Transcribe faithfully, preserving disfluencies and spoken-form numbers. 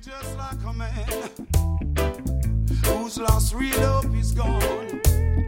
Just like a man whose last real hope is gone.